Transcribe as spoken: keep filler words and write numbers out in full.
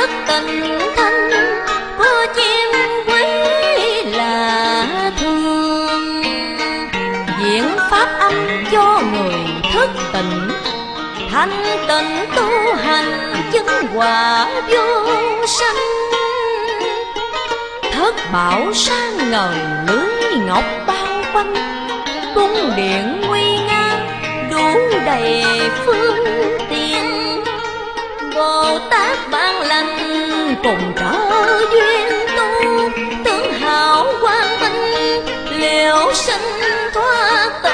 thức tình thanh, có chim quý là thương. Diễn pháp âm cho người thức tỉnh, thanh tịnh tu hành chứng quả vô sanh. Thất bảo sang ngời lưới ngọc bao quanh, cung điện nguy nga đủ đầy phương tiện. Bồ Tát ban lành cùng trợ duyên tu, tướng hảo quang minh liều sinh thoát